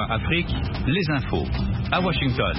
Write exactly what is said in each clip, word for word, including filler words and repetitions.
A Afrique, les infos. À Washington.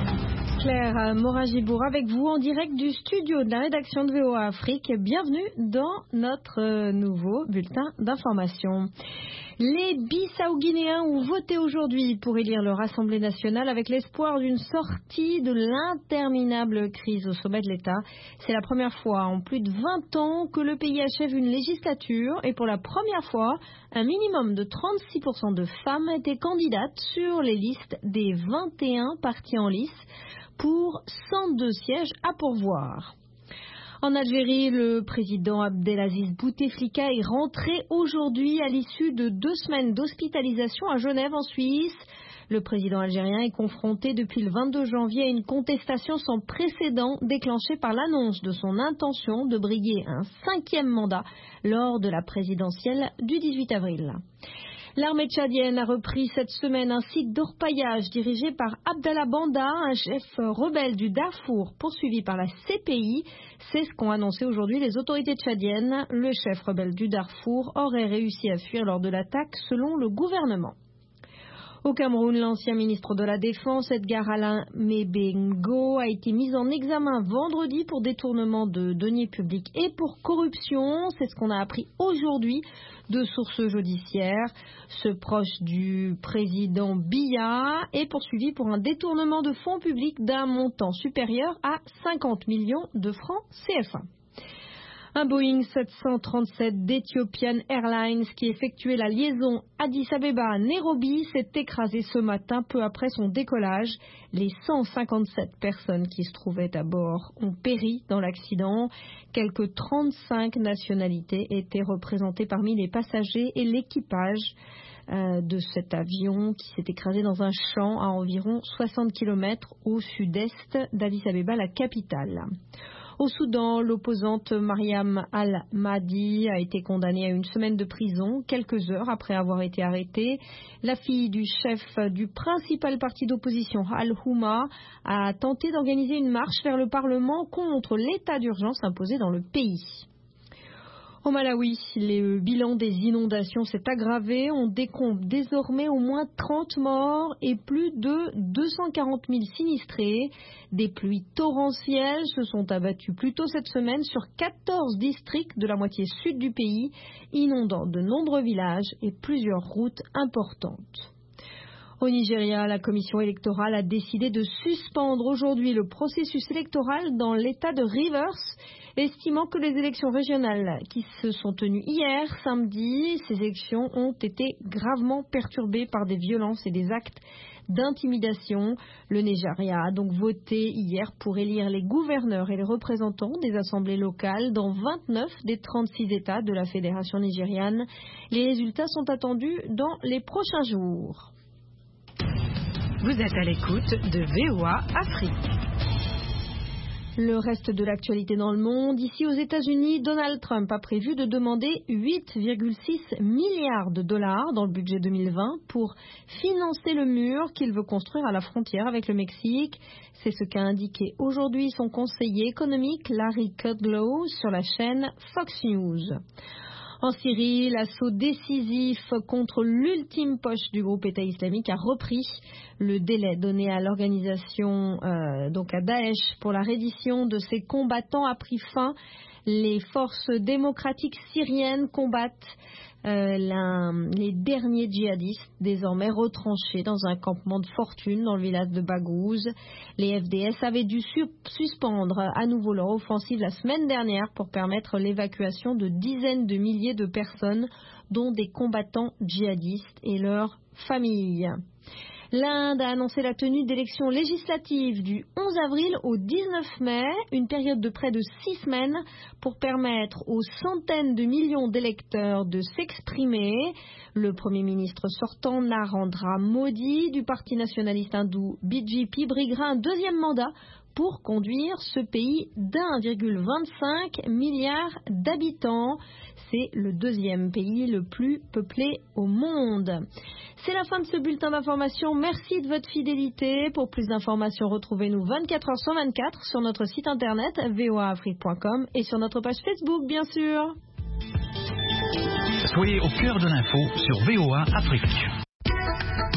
Claire Moragibourg avec vous en direct du studio de la rédaction de V O A Afrique. Bienvenue dans notre nouveau bulletin d'information. Les Bissau-Guinéens ont voté aujourd'hui pour élire leur Assemblée nationale avec l'espoir d'une sortie de l'interminable crise au sommet de l'État. C'est la première fois en plus de vingt ans que le pays achève une législature et pour la première fois, un minimum de trente-six pour cent de femmes étaient candidates sur les listes des vingt et un partis en lice pour cent deux sièges à pourvoir. En Algérie, le président Abdelaziz Bouteflika est rentré aujourd'hui à l'issue de deux semaines d'hospitalisation à Genève en Suisse. Le président algérien est confronté depuis le vingt-deux janvier à une contestation sans précédent déclenchée par l'annonce de son intention de briguer un cinquième mandat lors de la présidentielle du dix-huit avril. L'armée tchadienne a repris cette semaine un site d'orpaillage dirigé par Abdallah Banda, un chef rebelle du Darfour poursuivi par la C P I. C'est ce qu'ont annoncé aujourd'hui les autorités tchadiennes. Le chef rebelle du Darfour aurait réussi à fuir lors de l'attaque selon le gouvernement. Au Cameroun, l'ancien ministre de la Défense, Edgar Alain Mebengo, a été mis en examen vendredi pour détournement de deniers publics et pour corruption. C'est ce qu'on a appris aujourd'hui de sources judiciaires. Ce proche du président Biya est poursuivi pour un détournement de fonds publics d'un montant supérieur à cinquante millions de francs C F A. Un Boeing sept cent trente-sept d'Ethiopian Airlines qui effectuait la liaison Addis Abeba à Nairobi s'est écrasé ce matin peu après son décollage. Les cent cinquante-sept personnes qui se trouvaient à bord ont péri dans l'accident. Quelques trente-cinq nationalités étaient représentées parmi les passagers et l'équipage euh, de cet avion qui s'est écrasé dans un champ à environ soixante kilomètres au sud-est d'Addis Abeba, la capitale. Au Soudan, l'opposante Mariam Al-Mahdi a été condamnée à une semaine de prison, quelques heures après avoir été arrêtée. La fille du chef du principal parti d'opposition, Al-Houma, a tenté d'organiser une marche vers le Parlement contre l'état d'urgence imposé dans le pays. Au Malawi, le bilan des inondations s'est aggravé. On décompte désormais au moins trente morts et plus de deux cent quarante mille sinistrés. Des pluies torrentielles se sont abattues plus tôt cette semaine sur quatorze districts de la moitié sud du pays, inondant de nombreux villages et plusieurs routes importantes. Au Nigeria, la commission électorale a décidé de suspendre aujourd'hui le processus électoral dans l'État de Rivers, estimant que les élections régionales qui se sont tenues hier, samedi, ces élections ont été gravement perturbées par des violences et des actes d'intimidation. Le Nigeria a donc voté hier pour élire les gouverneurs et les représentants des assemblées locales dans vingt-neuf des trente-six États de la Fédération nigériane. Les résultats sont attendus dans les prochains jours. Vous êtes à l'écoute de V O A Afrique. Le reste de l'actualité dans le monde. Ici aux États-Unis, Donald Trump a prévu de demander huit virgule six milliards de dollars dans le budget deux mille vingt pour financer le mur qu'il veut construire à la frontière avec le Mexique. C'est ce qu'a indiqué aujourd'hui son conseiller économique Larry Kudlow sur la chaîne Fox News. En Syrie, l'assaut décisif contre l'ultime poche du groupe État islamique a repris. Le délai donné à l'organisation, euh, donc à Daesh, pour la reddition de ses combattants a pris fin. Les forces démocratiques syriennes combattent euh, la, les derniers djihadistes, désormais retranchés dans un campement de fortune dans le village de Baghouz. Les F D S avaient dû su- suspendre à nouveau leur offensive la semaine dernière pour permettre l'évacuation de dizaines de milliers de personnes, dont des combattants djihadistes et leurs familles. L'Inde a annoncé la tenue d'élections législatives du onze avril au dix-neuf mai, une période de près de six semaines pour permettre aux centaines de millions d'électeurs de s'exprimer. Le Premier ministre sortant, Narendra Modi, du parti nationaliste hindou B J P, briguera un deuxième mandat pour conduire ce pays d'un virgule vingt-cinq milliard d'habitants. C'est le deuxième pays le plus peuplé au monde. C'est la fin de ce bulletin d'information. Merci de votre fidélité. Pour plus d'informations, retrouvez-nous vingt-quatre heures sur vingt-quatre sur notre site internet v o a afrique point com et sur notre page Facebook, bien sûr. Soyez au cœur de l'info sur V O A Afrique.